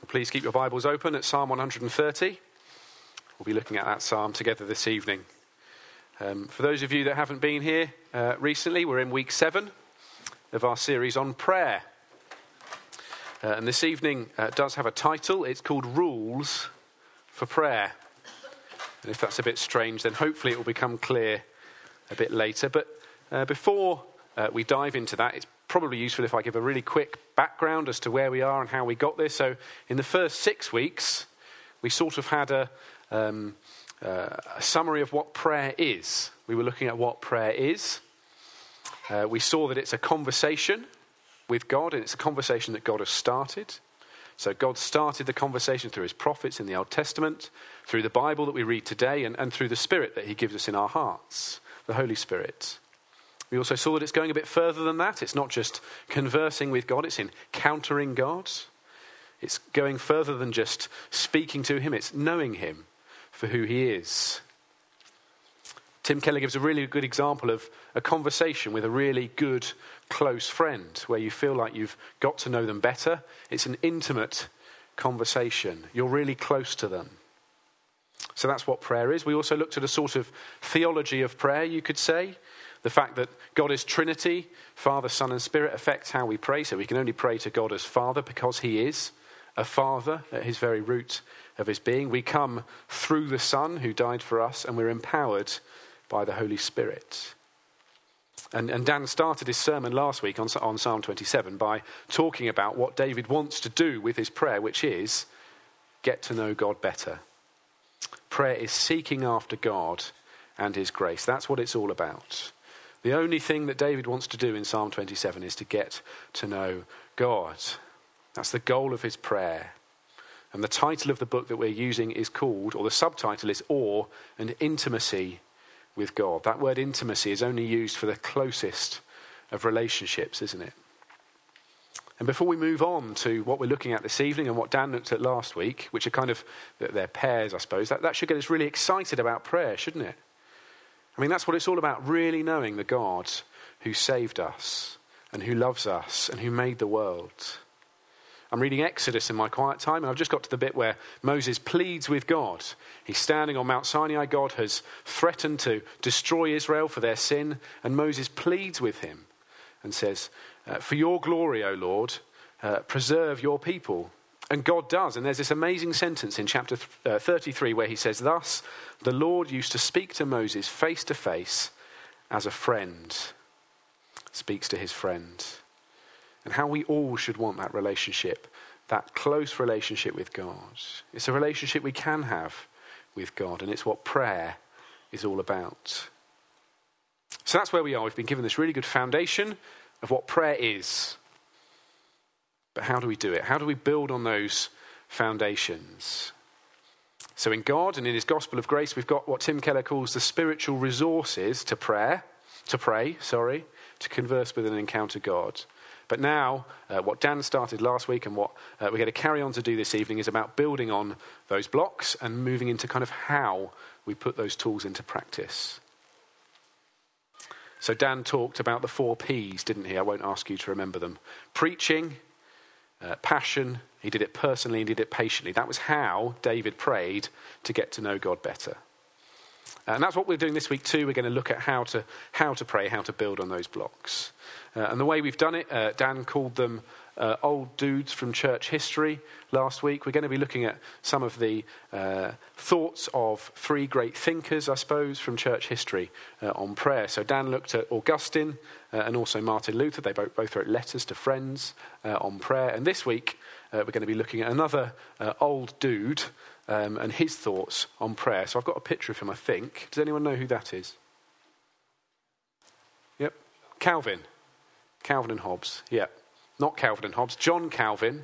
Please keep your Bibles open at Psalm 130. We'll be looking at that psalm together this evening. For those of you that haven't been here recently, we're in week 7 of our series on prayer. And this evening does have a title. It's called Rules for Prayer. And if that's a bit strange, then hopefully it will become clear a bit later. But before we dive into that, it's probably useful if I give a really quick background as to where we are and how we got this. So in the first 6 weeks, we sort of had a summary of what prayer is. We were looking at what prayer is. We saw that it's a conversation with God, and it's a conversation that God has started. So God started the conversation through his prophets in the Old Testament, through the Bible that we read today, and through the Spirit that he gives us in our hearts, the Holy Spirit. We also saw that it's going a bit further than that. It's not just conversing with God, it's encountering God. It's going further than just speaking to him, it's knowing him for who he is. Tim Keller gives a really good example of a conversation with a really good, close friend, where you feel like you've got to know them better. It's an intimate conversation. You're really close to them. So that's what prayer is. We also looked at a sort of theology of prayer, you could say. The fact that God is Trinity, Father, Son and Spirit, affects how we pray. So we can only pray to God as Father because he is a Father at his very root of his being. We come through the Son who died for us, and we're empowered by the Holy Spirit. And Dan started his sermon last week on Psalm 27 by talking about what David wants to do with his prayer, which is get to know God better. Prayer is seeking after God and his grace. That's what it's all about. The only thing that David wants to do in Psalm 27 is to get to know God. That's the goal of his prayer. And the title of the book that we're using is called, or the subtitle is Awe and Intimacy with God. That word intimacy is only used for the closest of relationships, isn't it? And before we move on to what we're looking at this evening and what Dan looked at last week, which are kind of, they're pairs, I suppose, that should get us really excited about prayer, shouldn't it? I mean, that's what it's all about, really knowing the God who saved us and who loves us and who made the world. I'm reading Exodus in my quiet time, and I've just got to the bit where Moses pleads with God. He's standing on Mount Sinai. God has threatened to destroy Israel for their sin, and Moses pleads with him and says, for your glory, O Lord, preserve your people. And God does. And there's this amazing sentence in chapter 33 where he says, thus the Lord used to speak to Moses face to face as a friend speaks to his friend. And how we all should want that relationship, that close relationship with God. It's a relationship we can have with God, and it's what prayer is all about. So that's where we are. We've been given this really good foundation of what prayer is. But how do we do it? How do we build on those foundations? So in God and in his gospel of grace, we've got what Tim Keller calls the spiritual resources to pray, to converse with and encounter God. But now, what Dan started last week and what we're going to carry on to do this evening is about building on those blocks and moving into kind of how we put those tools into practice. So Dan talked about the 4 P's, didn't he? I won't ask you to remember them. Preaching, passion, he did it personally, he did it patiently. That was how David prayed to get to know God better. And that's what we're doing this week too. We're going to look at how to pray, how to build on those blocks. And the way we've done it, Dan called them old dudes from church history last week. We're going to be looking at some of the thoughts of 3 great thinkers, I suppose, from church history on prayer. So Dan looked at Augustine and also Martin Luther. They both wrote letters to friends on prayer. And this week, we're going to be looking at another old dude and his thoughts on prayer. So I've got a picture of him, I think. Does anyone know who that is? Yep. Calvin and Hobbes. Yep. Not Calvin and Hobbes. John Calvin,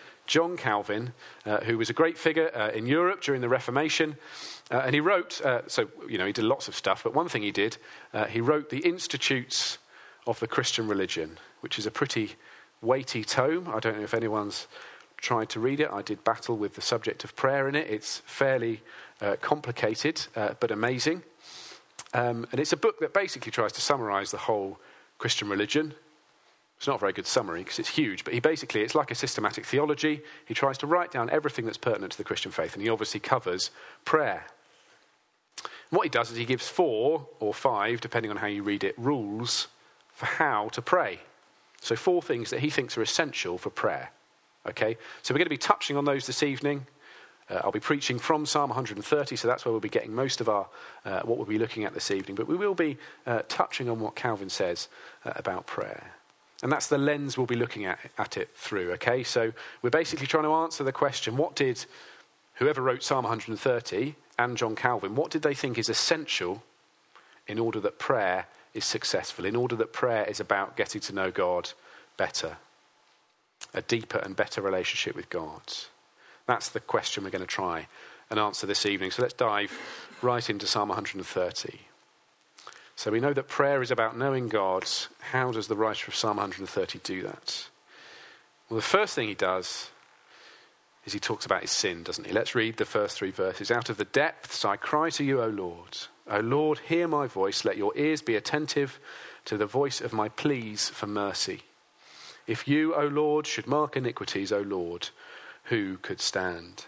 who was a great figure in Europe during the Reformation. And he wrote, he did lots of stuff, but one thing he did, he wrote the Institutes of the Christian Religion, which is a pretty weighty tome. I don't know if anyone's tried to read it. I did battle with the subject of prayer in it. It's fairly complicated, but amazing. And it's a book that basically tries to summarize the whole Christian religion. It's not a very good summary because it's huge, but it's like a systematic theology. He tries to write down everything that's pertinent to the Christian faith, and he obviously covers prayer. And what he does is he gives 4 or 5, depending on how you read it, rules for how to pray. So 4 things that he thinks are essential for prayer. Okay, so we're going to be touching on those this evening. I'll be preaching from Psalm 130, so that's where we'll be getting most of our what we'll be looking at this evening. But we will be touching on what Calvin says about prayer. And that's the lens we'll be looking at it through, okay? So we're basically trying to answer the question, what did whoever wrote Psalm 130 and John Calvin, what did they think is essential in order that prayer is successful, in order that prayer is about getting to know God better, a deeper and better relationship with God? That's the question we're going to try and answer this evening. So let's dive right into Psalm 130. So we know that prayer is about knowing God. How does the writer of Psalm 130 do that? Well, the first thing he does is he talks about his sin, doesn't he? Let's read the first 3 verses. Out of the depths I cry to you, O Lord. O Lord, hear my voice. Let your ears be attentive to the voice of my pleas for mercy. If you, O Lord, should mark iniquities, O Lord, who could stand?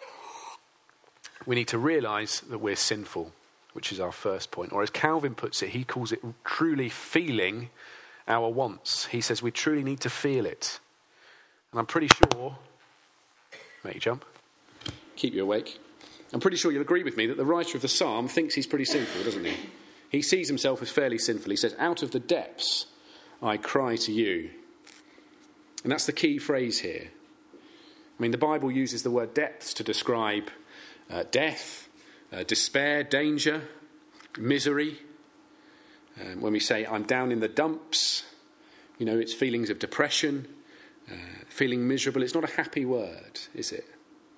We need to realise that we're sinful, which is our first point. Or as Calvin puts it, he calls it truly feeling our wants. He says we truly need to feel it. And I'm pretty sure, make you jump, keep you awake. I'm pretty sure you'll agree with me that the writer of the psalm thinks he's pretty sinful, doesn't he? He sees himself as fairly sinful. He says, out of the depths I cry to you. And that's the key phrase here. I mean, the Bible uses the word depths to describe death, despair, danger, misery. When we say, I'm down in the dumps, it's feelings of depression, feeling miserable. It's not a happy word, is it?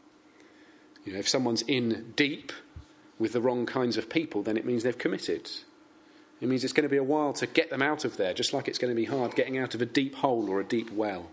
If someone's in deep with the wrong kinds of people, then it means they've committed. It means it's going to be a while to get them out of there, just like it's going to be hard getting out of a deep hole or a deep well.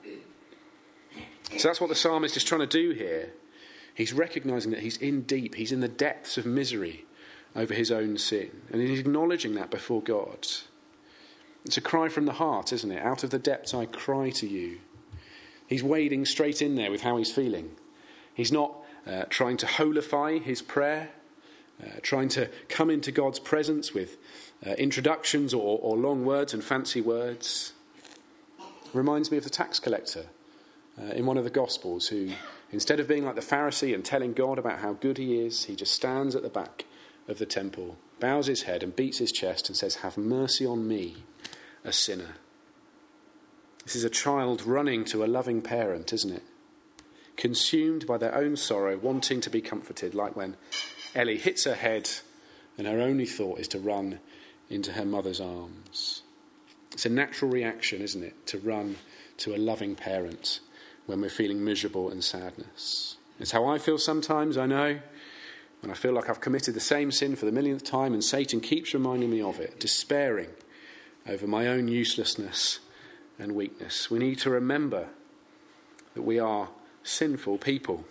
So that's what the psalmist is trying to do here. He's recognising that he's in deep, he's in the depths of misery over his own sin. And he's acknowledging that before God. It's a cry from the heart, isn't it? Out of the depths I cry to you. He's wading straight in there with how he's feeling. He's not trying to holify his prayer, trying to come into God's presence with introductions or long words and fancy words. Reminds me of the tax collector in one of the Gospels who, instead of being like the Pharisee and telling God about how good he is, he just stands at the back of the temple, bows his head and beats his chest and says, have mercy on me, a sinner. This is a child running to a loving parent, isn't it? Consumed by their own sorrow, wanting to be comforted, like when Ellie hits her head and her only thought is to run into her mother's arms. It's a natural reaction, isn't it, to run to a loving parent when we're feeling miserable and sadness. It's how I feel sometimes, I know, when I feel like I've committed the same sin for the millionth time and Satan keeps reminding me of it, despairing over my own uselessness and weakness. We need to remember that we are sinful people.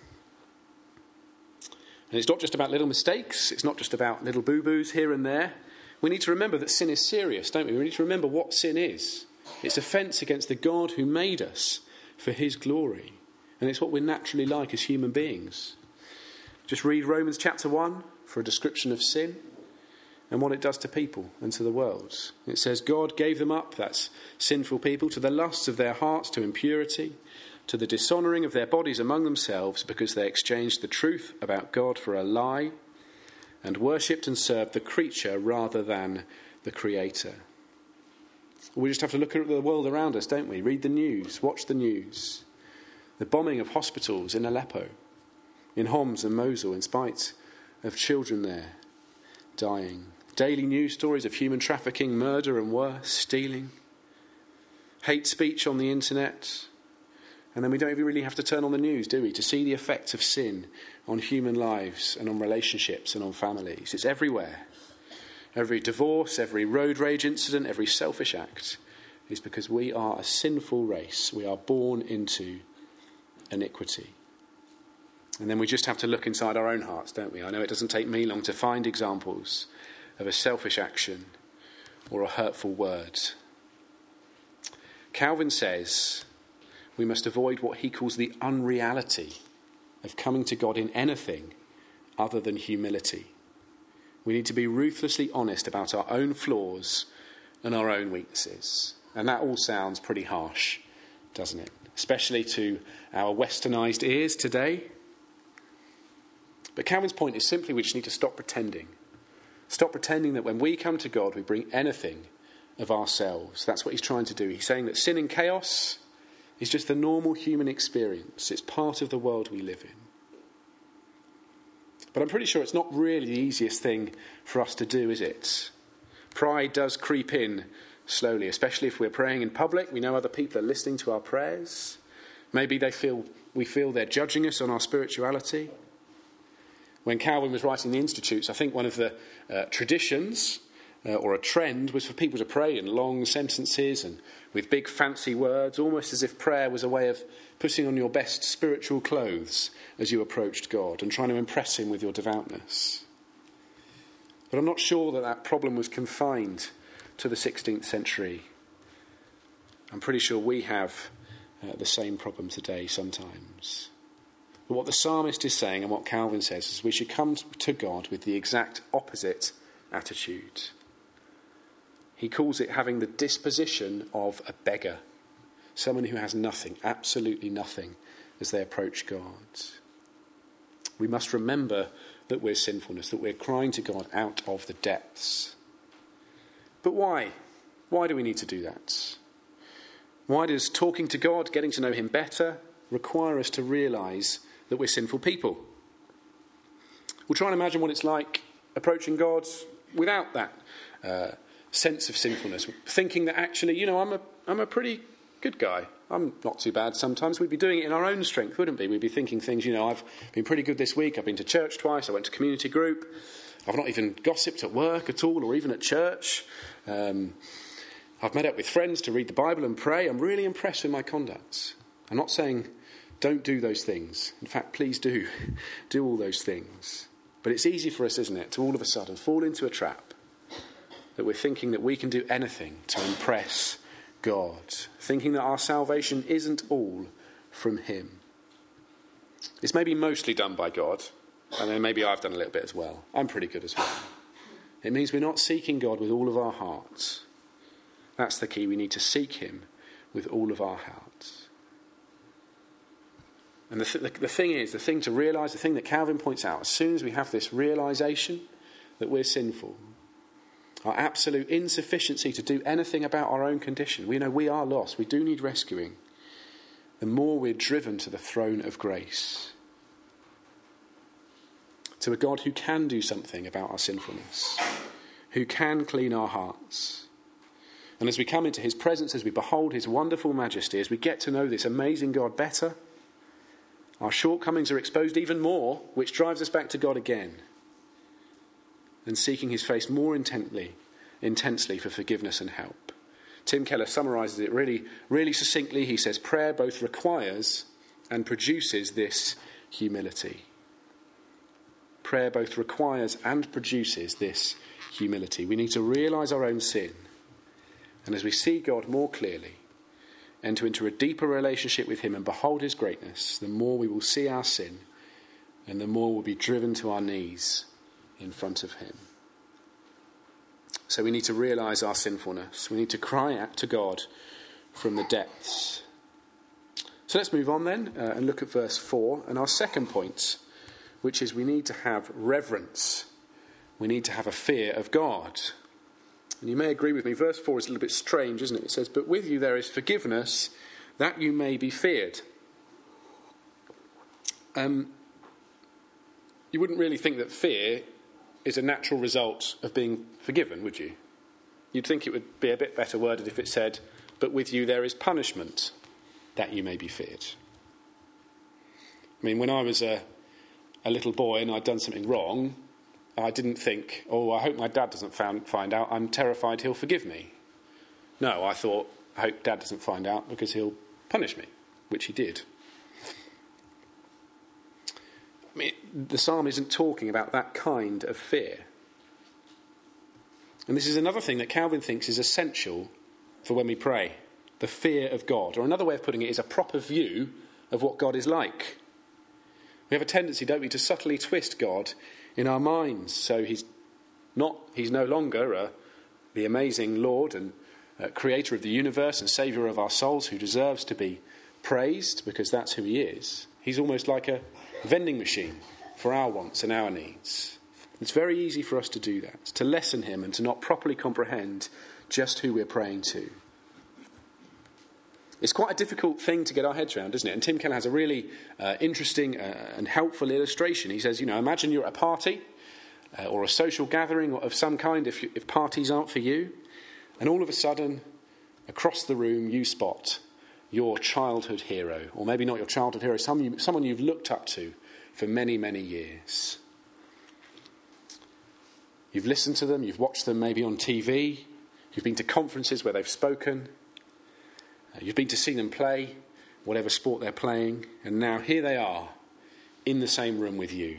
And it's not just about little mistakes, it's not just about little boo-boos here and there. We need to remember that sin is serious, don't we? We need to remember what sin is. It's offence against the God who made us for his glory. And it's what we're naturally like as human beings. Just read Romans chapter 1 for a description of sin and what it does to people and to the world. It says God gave them up, that's sinful people, to the lusts of their hearts, to impurity, to the dishonouring of their bodies among themselves, because they exchanged the truth about God for a lie and worshipped and served the creature rather than the Creator. We just have to look at the world around us, don't we? Read the news, watch the news. The bombing of hospitals in Aleppo, in Homs and Mosul, in spite of children there dying. Daily news stories of human trafficking, murder and worse, stealing. Hate speech on the internet. And then we don't even really have to turn on the news, do we, to see the effects of sin on human lives and on relationships and on families. It's everywhere. Every divorce, every road rage incident, every selfish act is because we are a sinful race. We are born into iniquity. And then we just have to look inside our own hearts, don't we? I know it doesn't take me long to find examples of a selfish action or a hurtful word. Calvin says we must avoid what he calls the unreality of coming to God in anything other than humility. We need to be ruthlessly honest about our own flaws and our own weaknesses. And that all sounds pretty harsh, doesn't it? Especially to our westernised ears today. But Calvin's point is simply we just need to stop pretending. Stop pretending that when we come to God, we bring anything of ourselves. That's what he's trying to do. He's saying that sin and chaos is just the normal human experience. It's part of the world we live in. But I'm pretty sure it's not really the easiest thing for us to do, is it? Pride does creep in slowly, especially if we're praying in public. We know other people are listening to our prayers. Maybe we feel they're judging us on our spirituality. When Calvin was writing the Institutes, I think one of the traditions or a trend was for people to pray in long sentences and with big fancy words, almost as if prayer was a way of putting on your best spiritual clothes as you approached God and trying to impress him with your devoutness. But I'm not sure that problem was confined to the 16th century. I'm pretty sure we have the same problem today sometimes. But what the psalmist is saying and what Calvin says is we should come to God with the exact opposite attitude. He calls it having the disposition of a beggar, someone who has nothing, absolutely nothing, as they approach God. We must remember that we're sinfulness, that we're crying to God out of the depths. But why? Why do we need to do that? Why does talking to God, getting to know him better, require us to realise that we're sinful people? We'll try and imagine what it's like approaching God without that sense of sinfulness, thinking that actually, I'm a pretty good guy. I'm not too bad sometimes. We'd be doing it in our own strength, wouldn't we? We'd be thinking things, I've been pretty good this week. I've been to church twice. I went to community group. I've not even gossiped at work at all or even at church. I've met up with friends to read the Bible and pray. I'm really impressed with my conduct. I'm not saying don't do those things. In fact, please do all those things. But it's easy for us, isn't it, to all of a sudden fall into a trap that we're thinking that we can do anything to impress God, thinking that our salvation isn't all from him. It's maybe mostly done by God, and then maybe I've done a little bit as well. I'm pretty good as well. It means we're not seeking God with all of our hearts. That's the key. We need to seek him with all of our hearts. And the thing to realise, the thing that Calvin points out, as soon as we have this realisation that we're sinful, our absolute insufficiency to do anything about our own condition, we know we are lost, we do need rescuing, the more we're driven to the throne of grace, to a God who can do something about our sinfulness, who can clean our hearts. And as we come into his presence, as we behold his wonderful majesty, as we get to know this amazing God better, our shortcomings are exposed even more, which drives us back to God again and seeking his face more intensely for forgiveness and help. Tim Keller summarises it really, really succinctly. He says, prayer both requires and produces this humility. Prayer both requires and produces this humility. We need to realise our own sin. And as we see God more clearly, enter into a deeper relationship with him and behold his greatness, the more we will see our sin and the more we'll be driven to our knees in front of him. So we need to realise our sinfulness. We need to cry out to God from the depths. So let's move on then and look at verse 4 and our second point, which is we need to have reverence. We need to have a fear of God. And you may agree with me, verse 4 is a little bit strange, isn't it? It says, but with you there is forgiveness, that you may be feared. You wouldn't really think that fear is a natural result of being forgiven, would you? You'd think it would be a bit better worded if it said, but with you there is punishment, that you may be feared. I mean, when I was a little boy and I'd done something wrong, I didn't think, I hope my dad doesn't find out. I'm terrified he'll forgive me. No, I thought, I hope Dad doesn't find out because he'll punish me, which he did. I mean, the psalm isn't talking about that kind of fear. And this is another thing that Calvin thinks is essential for when we pray. the fear of God. Or another way of putting it is a proper view of what God is like. We have a tendency, don't we, to subtly twist God in our minds. So he's no longer the amazing Lord and creator of the universe and saviour of our souls who deserves to be praised because that's who he is. He's almost like a vending machine for our wants and our needs. It's very easy for us to do that, to lessen him and to not properly comprehend just who we're praying to. It's quite a difficult thing to get our heads around, isn't it? And Tim Keller has a really interesting and helpful illustration. He says, imagine you're at a party or a social gathering of some kind if parties aren't for you. And all of a sudden, across the room, you spot your childhood hero. Or maybe not your childhood hero, someone you've looked up to for many, many years. You've listened to them, you've watched them maybe on TV. You've been to conferences where they've spoken. You've been to see them play, whatever sport they're playing. And now here they are, in the same room with you.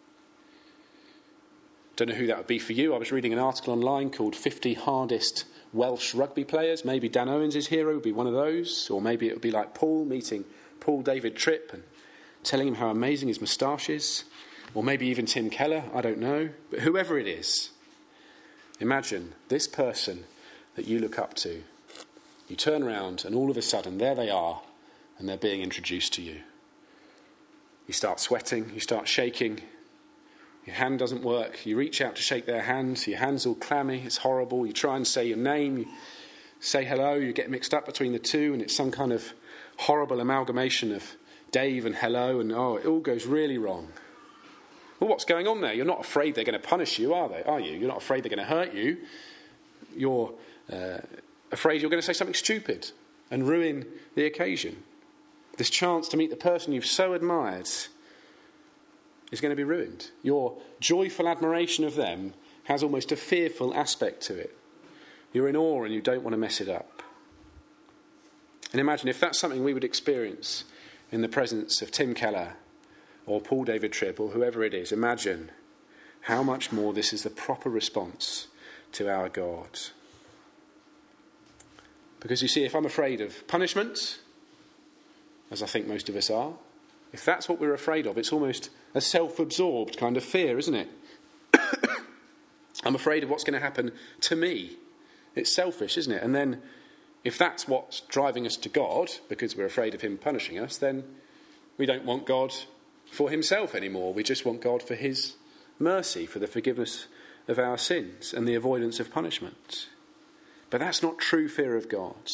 Don't know who that would be for you. I was reading an article online called 50 Hardest Welsh Rugby Players. Maybe Dan Owens' hero would be one of those. Or maybe it would be like Paul meeting Paul David Tripp and telling him how amazing his moustache is. Or maybe even Tim Keller, I don't know. But whoever it is, imagine this person that you look up to. You turn around and all of a sudden there they are and they're being introduced to you. You start sweating, you start shaking. Your hand doesn't work. You reach out to shake their hand. Your hand's all clammy. It's horrible. You try and say your name. You say hello. You get mixed up between the two. And it's some kind of horrible amalgamation of Dave and hello. And it all goes really wrong. Well, what's going on there? You're not afraid they're going to punish you, are you? You're not afraid they're going to hurt you. You're afraid you're going to say something stupid and ruin the occasion. This chance to meet the person you've so admired is going to be ruined. Your joyful admiration of them has almost a fearful aspect to it. You're in awe and you don't want to mess it up. And imagine if that's something we would experience in the presence of Tim Keller or Paul David Tripp or whoever it is. Imagine how much more this is the proper response to our God. Because you see, if I'm afraid of punishment, as I think most of us are, if that's what we're afraid of, it's almost a self-absorbed kind of fear, isn't it? I'm afraid of what's going to happen to me. It's selfish, isn't it? And then if that's what's driving us to God, because we're afraid of him punishing us, then we don't want God for himself anymore. We just want God for his mercy, for the forgiveness of our sins and the avoidance of punishment. But that's not true fear of God.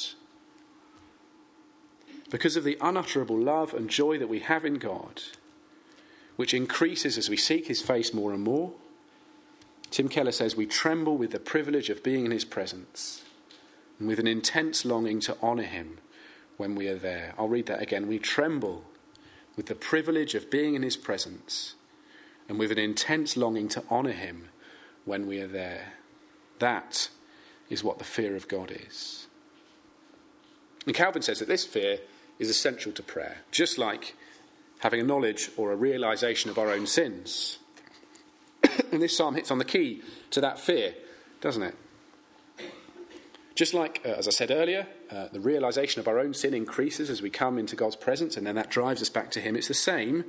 Because of the unutterable love and joy that we have in God, which increases as we seek his face more and more, Tim Keller says we tremble with the privilege of being in his presence and with an intense longing to honour him when we are there. I'll read that again. We tremble with the privilege of being in his presence and with an intense longing to honour him when we are there. That is what the fear of God is. And Calvin says that this fear is essential to prayer, just like having a knowledge or a realisation of our own sins. And this psalm hits on the key to that fear, doesn't it? Just like, as I said earlier, the realisation of our own sin increases as we come into God's presence, and then that drives us back to him. It's the same.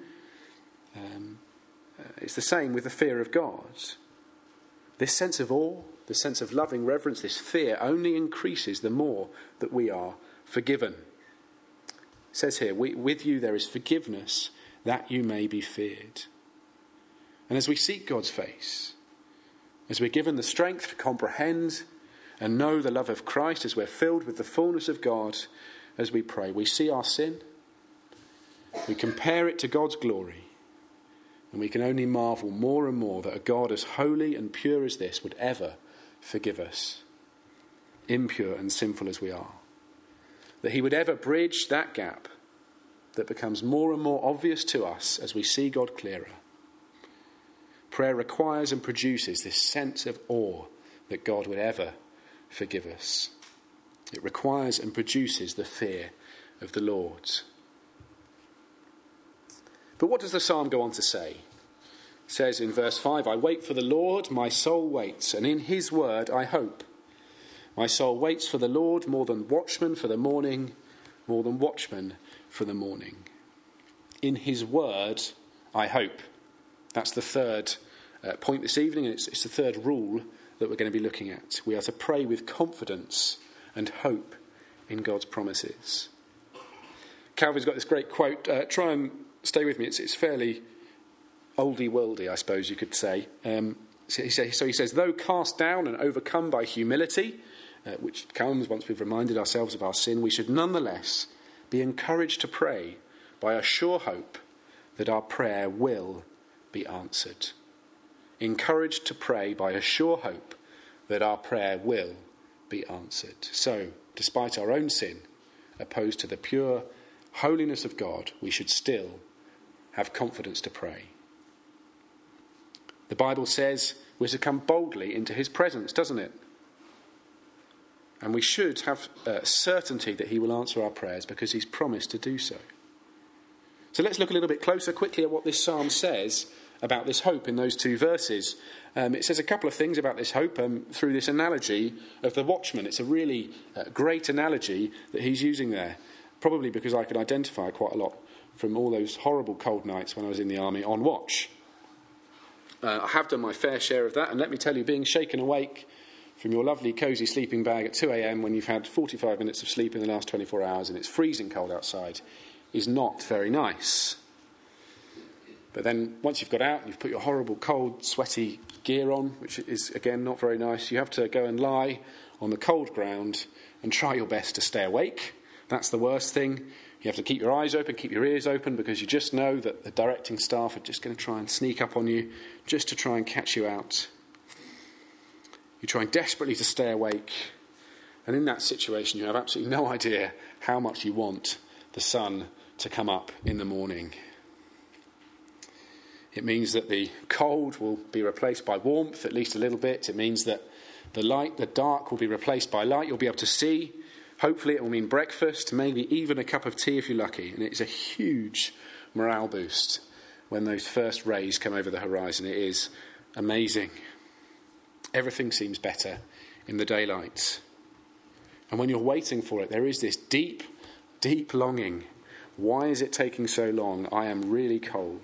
It's the same with the fear of God. This sense of awe, this sense of loving reverence, this fear only increases the more that we are forgiven. It says here, with you there is forgiveness that you may be feared. And as we seek God's face, as we're given the strength to comprehend and know the love of Christ, as we're filled with the fullness of God, as we pray, we see our sin, we compare it to God's glory, and we can only marvel more and more that a God as holy and pure as this would ever forgive us, impure and sinful as we are. That he would ever bridge that gap that becomes more and more obvious to us as we see God clearer. Prayer requires and produces this sense of awe that God would ever forgive us. It requires and produces the fear of the Lord. But what does the psalm go on to say? It says in verse 5, I wait for the Lord, my soul waits, and in his word I hope. My soul waits for the Lord more than watchmen for the morning, more than watchmen for the morning. In his word, I hope. That's the third point this evening, and it's the third rule that we're going to be looking at. We are to pray with confidence and hope in God's promises. Calvin's got this great quote. Try and stay with me. It's fairly oldie-worldy, I suppose you could say. So he says, though cast down and overcome by humility, which comes once we've reminded ourselves of our sin, we should nonetheless be encouraged to pray by a sure hope that our prayer will be answered. Encouraged to pray by a sure hope that our prayer will be answered. So, despite our own sin, opposed to the pure holiness of God, we should still have confidence to pray. The Bible says we're to come boldly into his presence, doesn't it? And we should have certainty that he will answer our prayers because he's promised to do so. So let's look a little bit closer quickly at what this psalm says about this hope in those two verses. It says a couple of things about this hope through this analogy of the watchman. It's a really great analogy that he's using there, probably because I could identify quite a lot from all those horrible cold nights when I was in the army on watch. I have done my fair share of that, and let me tell you, being shaken awake from your lovely cosy sleeping bag at 2 a.m. when you've had 45 minutes of sleep in the last 24 hours and it's freezing cold outside is not very nice. But then once you've got out and you've put your horrible cold sweaty gear on, which is again not very nice, you have to go and lie on the cold ground and try your best to stay awake. That's the worst thing. You have to keep your eyes open, keep your ears open, because you just know that the directing staff are just going to try and sneak up on you just to try and catch you out. You're trying desperately to stay awake. And in that situation, you have absolutely no idea how much you want the sun to come up in the morning. It means that the cold will be replaced by warmth, at least a little bit. It means that the dark will be replaced by light. You'll be able to see. Hopefully it will mean breakfast, maybe even a cup of tea if you're lucky. And it's a huge morale boost when those first rays come over the horizon. It is amazing. Everything seems better in the daylight. And when you're waiting for it, there is this deep, deep longing. Why is it taking so long? I am really cold.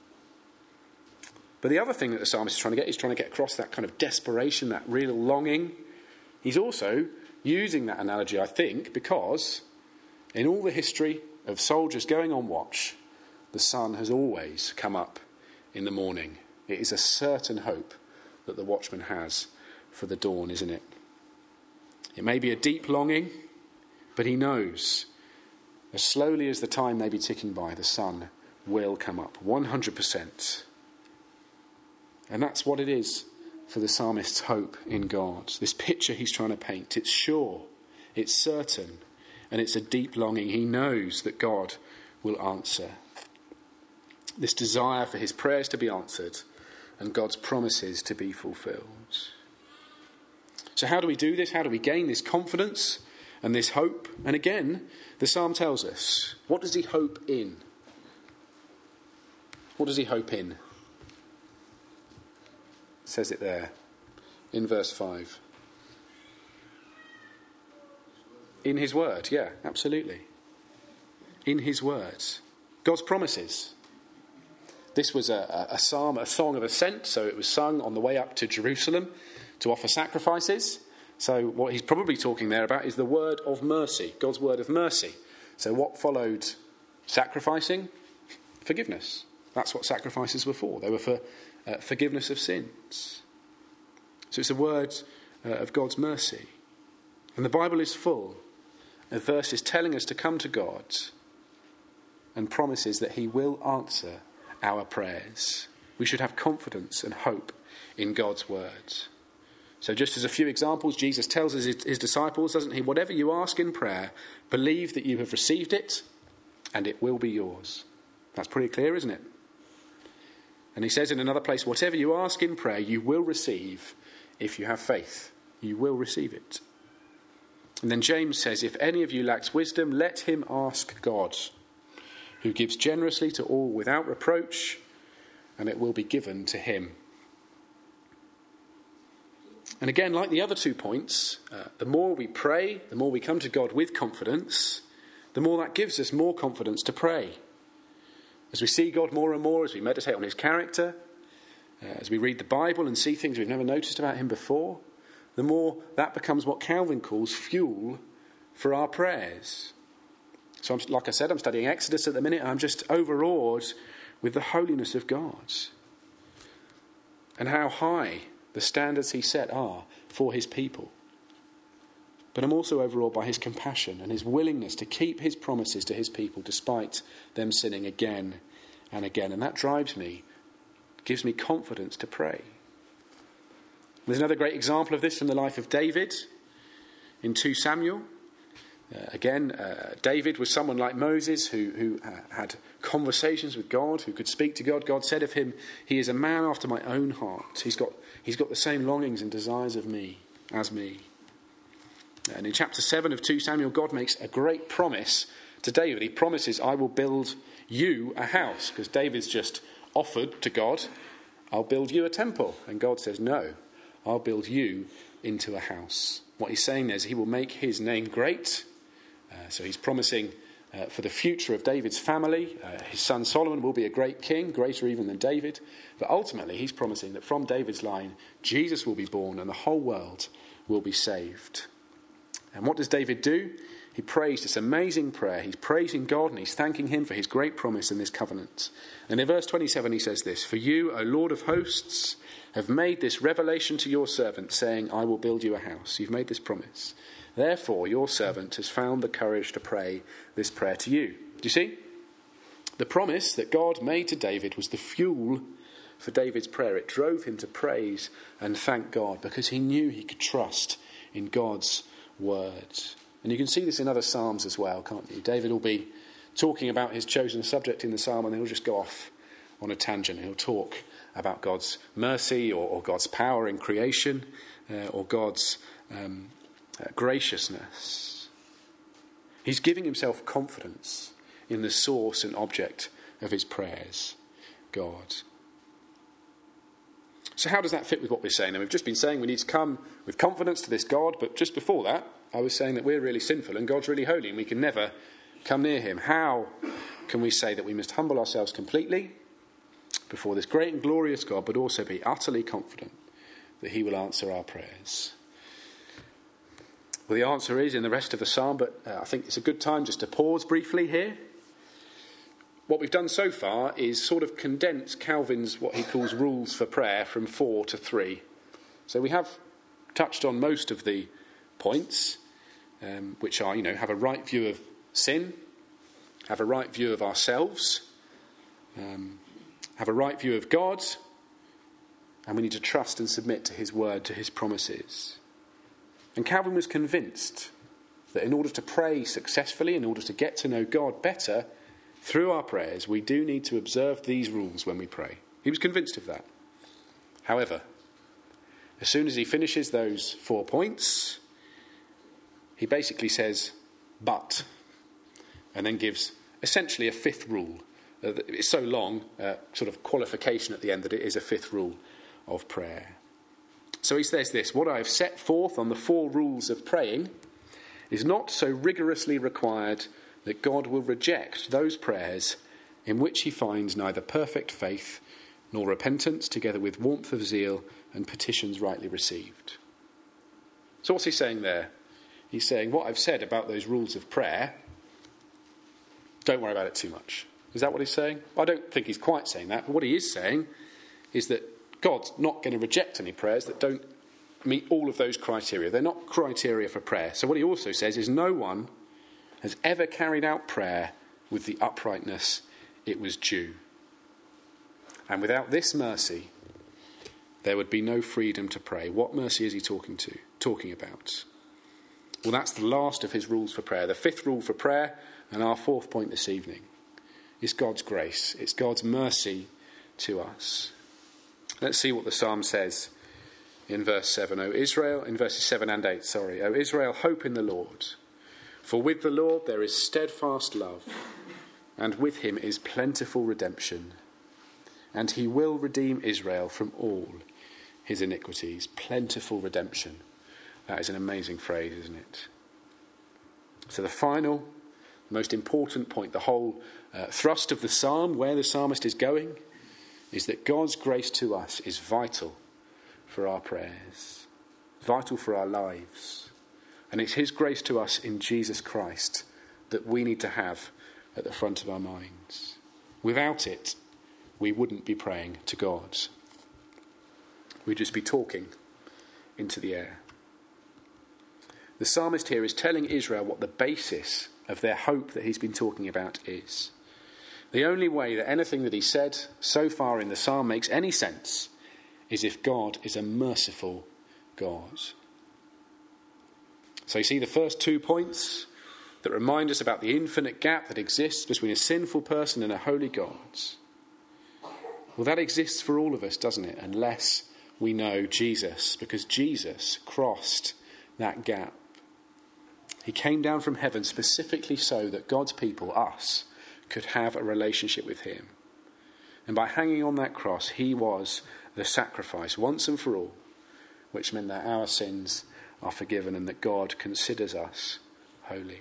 But the other thing that the psalmist is trying to get across that kind of desperation, that real longing. He's also using that analogy, I think, because in all the history of soldiers going on watch, the sun has always come up in the morning. It is a certain hope that the watchman has for the dawn, isn't it? It may be a deep longing, but he knows, as slowly as the time may be ticking by, the sun will come up, 100%. And that's what it is for the psalmist's hope in God. This picture he's trying to paint, it's sure, it's certain, and it's a deep longing. He knows that God will answer. This desire for his prayers to be answered and God's promises to be fulfilled. So how do we do this? How do we gain this confidence and this hope? And again, the psalm tells us, what does he hope in? What does he hope in? It says it there in verse 5. In his word, yeah, absolutely. In his words. God's promises. This was a psalm, a song of ascent, so it was sung on the way up to Jerusalem to offer sacrifices. So what he's probably talking there about is the word of mercy, God's word of mercy. So what followed sacrificing? Forgiveness. That's what sacrifices were for. They were for forgiveness of sins. So it's a word of God's mercy. And the Bible is full of verses telling us to come to God and promises that he will answer our prayers. We should have confidence and hope in God's word. So just as a few examples, Jesus tells his disciples, doesn't he? Whatever you ask in prayer, believe that you have received it and it will be yours. That's pretty clear, isn't it? And he says in another place, whatever you ask in prayer, you will receive if you have faith. You will receive it. And then James says, if any of you lacks wisdom, let him ask God, who gives generously to all without reproach, and it will be given to him. And again, like the other 2 points, the more we pray, the more we come to God with confidence, the more that gives us more confidence to pray. As we see God more and more, as we meditate on his character, as we read the Bible and see things we've never noticed about him before, the more that becomes what Calvin calls fuel for our prayers. So like I said, I'm studying Exodus at the minute, and I'm just overawed with the holiness of God and how high the standards he set are for his people. But I'm also overawed by his compassion and his willingness to keep his promises to his people despite them sinning again and again. And that drives me, gives me confidence to pray. There's another great example of this from the life of David in 2 Samuel. David was someone like Moses who had conversations with God, who could speak to God. God said of him, he is a man after my own heart. He's got the same longings and desires of me as me. And in chapter 7 of 2 Samuel, God makes a great promise to David. He promises, I will build you a house. Because David's just offered to God, I'll build you a temple. And God says, no, I'll build you into a house. What he's saying there is he will make his name great. So he's promising for the future of David's family. His son Solomon will be a great king, greater even than David. But ultimately he's promising that from David's line, Jesus will be born and the whole world will be saved. And what does David do? He prays this amazing prayer. He's praising God and he's thanking him for his great promise in this covenant. And in verse 27 he says this, for you, O Lord of hosts, have made this revelation to your servant, saying, I will build you a house. You've made this promise. Therefore, your servant has found the courage to pray this prayer to you. Do you see? The promise that God made to David was the fuel for David's prayer. It drove him to praise and thank God because he knew he could trust in God's word. And you can see this in other psalms as well, can't you? David will be talking about his chosen subject in the psalm and he'll just go off on a tangent. He'll talk about God's mercy or God's power in creation or God's graciousness. He's giving himself confidence in the source and object of his prayers, God. So how does that fit with what we're saying? Now, we've just been saying we need to come with confidence to this God, but just before that, I was saying that we're really sinful and God's really holy and we can never come near him. How can we say that we must humble ourselves completely before this great and glorious God, but also be utterly confident that he will answer our prayers? Well, the answer is in the rest of the psalm, but I think it's a good time just to pause briefly here. What we've done so far is sort of condense Calvin's, what he calls rules for prayer, from 4 to 3. So we have touched on most of the points, which are, have a right view of sin, have a right view of ourselves, have a right view of God, and we need to trust and submit to his word, to his promises. And Calvin was convinced that in order to pray successfully, in order to get to know God better through our prayers, we do need to observe these rules when we pray. He was convinced of that. However, as soon as he finishes those 4 points, he basically says, but, and then gives essentially a 5th rule. It's so long, sort of qualification at the end, that it is a 5th rule of prayer. So he says this, what I have set forth on the 4 rules of praying is not so rigorously required that God will reject those prayers in which he finds neither perfect faith nor repentance, together with warmth of zeal and petitions rightly received. So what's he saying there? He's saying what I've said about those rules of prayer, don't worry about it too much. Is that what he's saying? I don't think he's quite saying that, but what he is saying is that God's not going to reject any prayers that don't meet all of those criteria. They're not criteria for prayer. So what he also says is no one has ever carried out prayer with the uprightness it was due. And without this mercy, there would be no freedom to pray. What mercy is he talking about? Well, that's the last of his rules for prayer. The 5th rule for prayer, and our 4th point this evening, is God's grace. It's God's mercy to us. Let's see what the psalm says in verse 7. O Israel, in verses 7 and 8, O Israel, hope in the Lord. For with the Lord there is steadfast love, and with him is plentiful redemption. And he will redeem Israel from all his iniquities. Plentiful redemption. That is an amazing phrase, isn't it? So the final, most important point, the whole thrust of the psalm, where the psalmist is going, is that God's grace to us is vital for our prayers, vital for our lives. And it's his grace to us in Jesus Christ that we need to have at the front of our minds. Without it, we wouldn't be praying to God. We'd just be talking into the air. The psalmist here is telling Israel what the basis of their hope that he's been talking about is. The only way that anything that he said so far in the psalm makes any sense is if God is a merciful God. So you see the first 2 points that remind us about the infinite gap that exists between a sinful person and a holy God. Well, that exists for all of us, doesn't it? Unless we know Jesus, because Jesus crossed that gap. He came down from heaven specifically so that God's people, us, could have a relationship with him. And by hanging on that cross, he was the sacrifice once and for all, which meant that our sins are forgiven and that God considers us holy.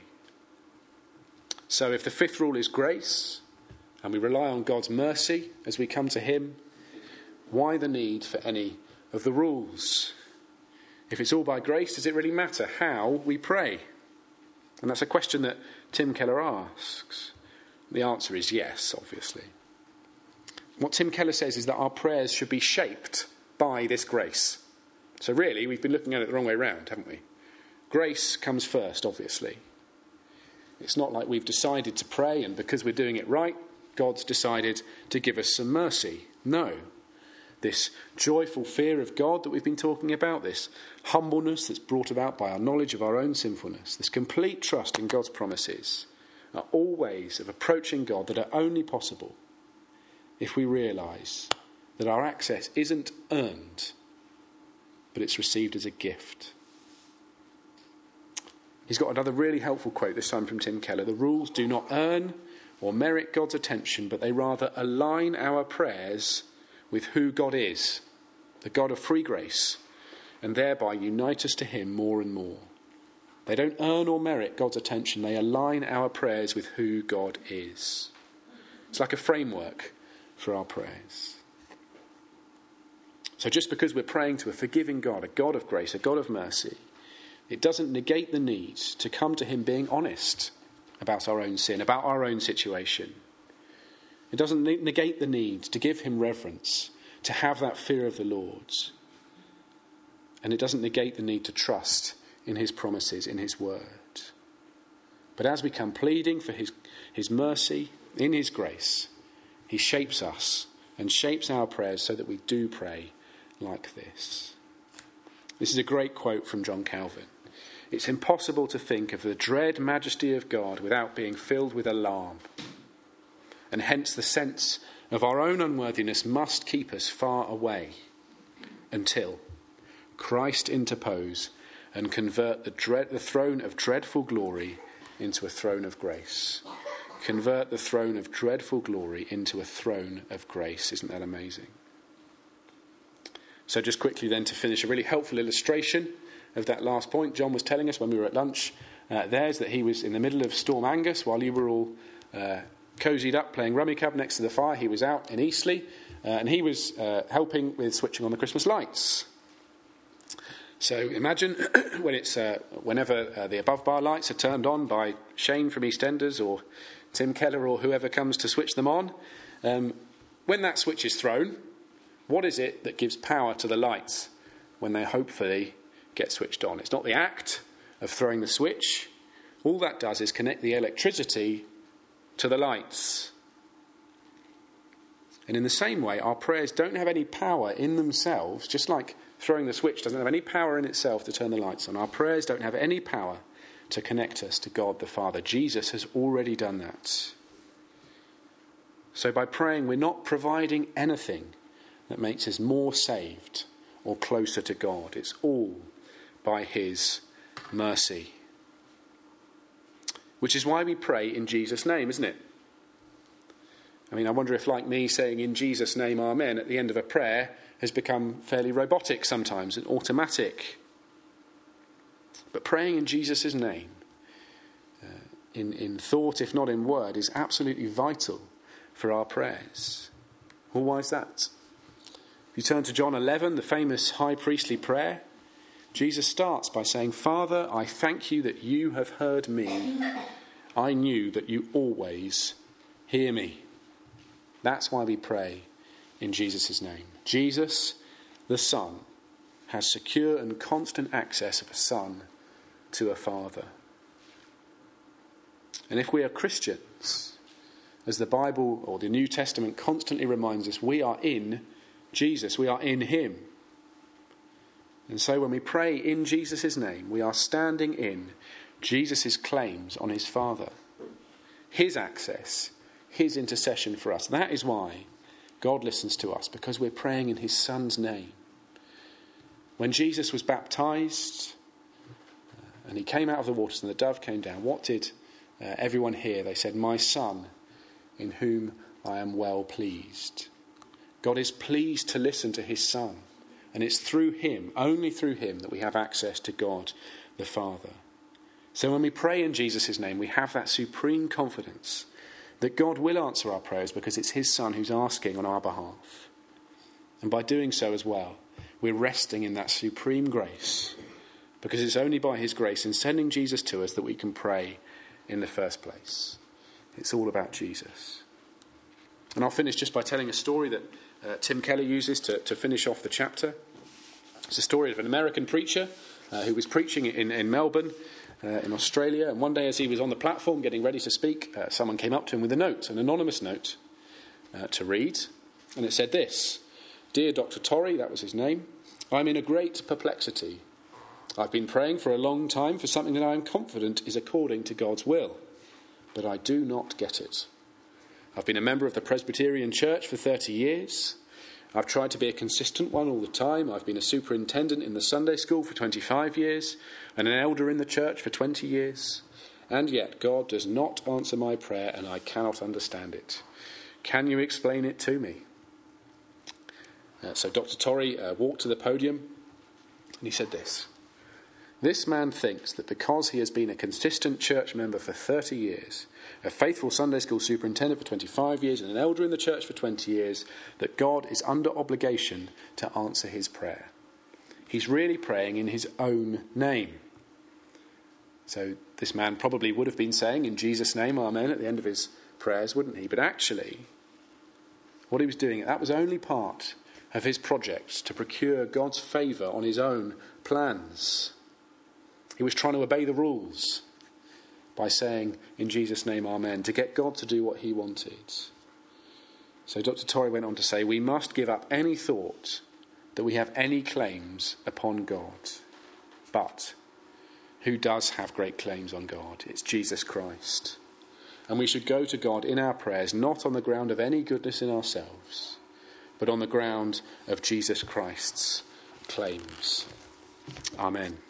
So if the fifth rule is grace, and we rely on God's mercy as we come to him, why the need for any of the rules? If it's all by grace, does it really matter how we pray? And that's a question that Tim Keller asks. The answer is yes, obviously. What Tim Keller says is that our prayers should be shaped by this grace. So really, we've been looking at it the wrong way round, haven't we? Grace comes first, obviously. It's not like we've decided to pray and because we're doing it right, God's decided to give us some mercy. No. This joyful fear of God that we've been talking about, this humbleness that's brought about by our knowledge of our own sinfulness, this complete trust in God's promises, are all ways of approaching God that are only possible if we realise that our access isn't earned, but it's received as a gift. He's got another really helpful quote, this time from Tim Keller. The rules do not earn or merit God's attention, but they rather align our prayers with who God is, the God of free grace, and thereby unite us to him more and more. They don't earn or merit God's attention, they align our prayers with who God is. It's like a framework for our prayers. So just because we're praying to a forgiving God, a God of grace, a God of mercy, it doesn't negate the need to come to him being honest about our own sin, about our own situation. It doesn't negate the need to give him reverence, to have that fear of the Lord. And it doesn't negate the need to trust in his promises, in his word. But as we come pleading for his mercy, in his grace, he shapes us and shapes our prayers so that we do pray like this. This is a great quote from John Calvin. It's impossible to think of the dread majesty of God without being filled with alarm. And hence the sense of our own unworthiness must keep us far away until Christ interpose and convert the throne of dreadful glory into a throne of grace. Convert the throne of dreadful glory into a throne of grace. Isn't that amazing? So just quickly then to finish, a really helpful illustration of that last point. John was telling us when we were at lunch, there's that he was in the middle of Storm Angus while you were all cosied up playing Rummikub next to the fire. He was out in Eastleigh and he was helping with switching on the Christmas lights. So imagine whenever the above bar lights are turned on by Shane from EastEnders or Tim Keller or whoever comes to switch them on, when that switch is thrown, what is it that gives power to the lights when they hopefully get switched on? It's not the act of throwing the switch. All that does is connect the electricity to the lights. And in the same way, our prayers don't have any power in themselves, just like throwing the switch doesn't have any power in itself to turn the lights on. Our prayers don't have any power to connect us to God the Father. Jesus has already done that. So by praying, we're not providing anything that makes us more saved or closer to God. It's all by his mercy. Which is why we pray in Jesus' name, isn't it? I mean, I wonder if, like me, saying in Jesus' name, amen, at the end of a prayer has become fairly robotic sometimes and automatic. But praying in Jesus' name, in thought if not in word, is absolutely vital for our prayers. Well, why is that? If you turn to John 11, the famous high priestly prayer, Jesus starts by saying, "Father, I thank you that you have heard me. I knew that you always hear me." That's why we pray in Jesus' name. Jesus, the Son, has secure and constant access of a Son to a Father. And if we are Christians, as the Bible or the New Testament constantly reminds us, we are in Jesus, we are in him. And so when we pray in Jesus' name, we are standing in Jesus' claims on his Father, his access, his intercession for us. That is why God listens to us, because we're praying in his Son's name. When Jesus was baptized and he came out of the waters and the dove came down, what did everyone hear? They said, "My Son, in whom I am well pleased." God is pleased to listen to his Son. And it's through him, only through him, that we have access to God the Father. So when we pray in Jesus' name, we have that supreme confidence that God will answer our prayers because it's his Son who's asking on our behalf. And by doing so as well, we're resting in that supreme grace, because it's only by his grace in sending Jesus to us that we can pray in the first place. It's all about Jesus. And I'll finish just by telling a story that Tim Keller uses to finish off the chapter. It's a story of an American preacher who was preaching in Melbourne, in Australia. And one day as he was on the platform getting ready to speak, someone came up to him with a note, an anonymous note, to read. And it said this: "Dear Dr. Torrey," that was his name, "I'm in a great perplexity. I've been praying for a long time for something that I am confident is according to God's will, but I do not get it. I've been a member of the Presbyterian Church for 30 years. I've tried to be a consistent one all the time. I've been a superintendent in the Sunday school for 25 years and an elder in the church for 20 years. And yet God does not answer my prayer and I cannot understand it. Can you explain it to me?" So Dr. Torrey walked to the podium and he said this: "This man thinks that because he has been a consistent church member for 30 years, a faithful Sunday school superintendent for 25 years, and an elder in the church for 20 years, that God is under obligation to answer his prayer. He's really praying in his own name." So this man probably would have been saying, "In Jesus' name, amen," at the end of his prayers, wouldn't he? But actually, what he was doing, that was only part of his project to procure God's favour on his own plans. He was trying to obey the rules by saying, "In Jesus' name, amen," to get God to do what he wanted. So Dr. Torrey went on to say, "We must give up any thought that we have any claims upon God. But who does have great claims on God? It's Jesus Christ. And we should go to God in our prayers, not on the ground of any goodness in ourselves, but on the ground of Jesus Christ's claims." Amen.